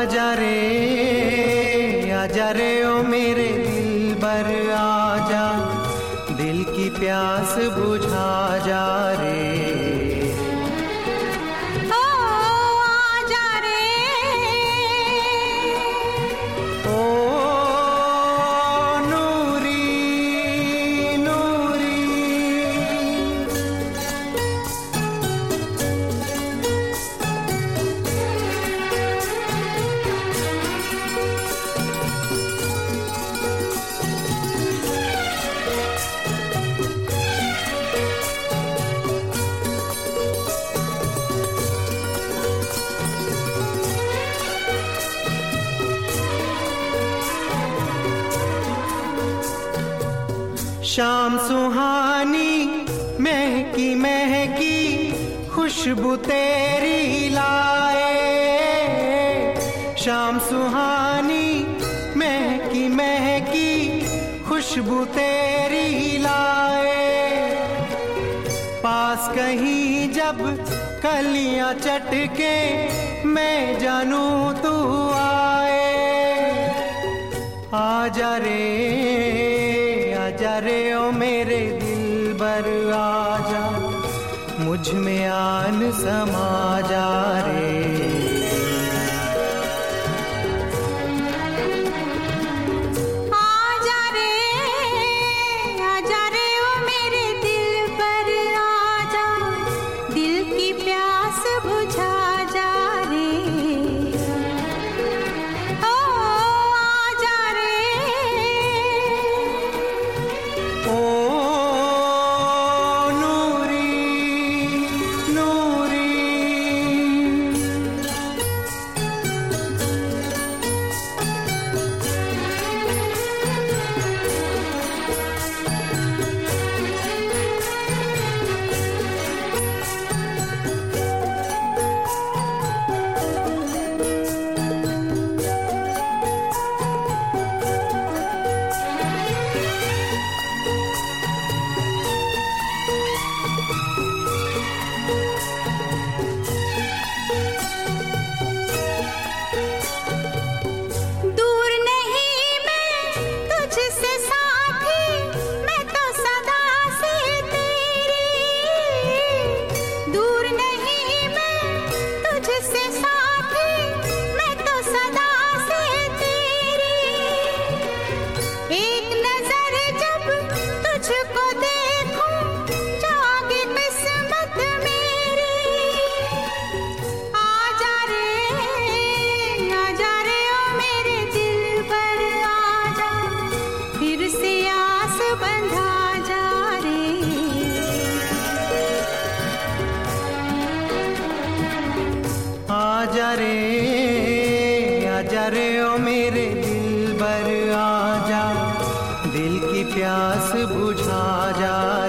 आजा रे ओ मेरे दिलबर आजा, दिल की प्यास बुझा जा रे। शाम सुहानी महकी महकी खुशबू तेरी लाए, शाम सुहानी महकी महकी खुशबू तेरी लाए। पास कहीं जब कलियां चटके मैं जानू तू आए। आजा रे ओ मेरे दिलबर आजा, मुझ में आन समा जा रे। आजा रे ओ मेरे दिलबर आजा, दिल की प्यास बुझा जा।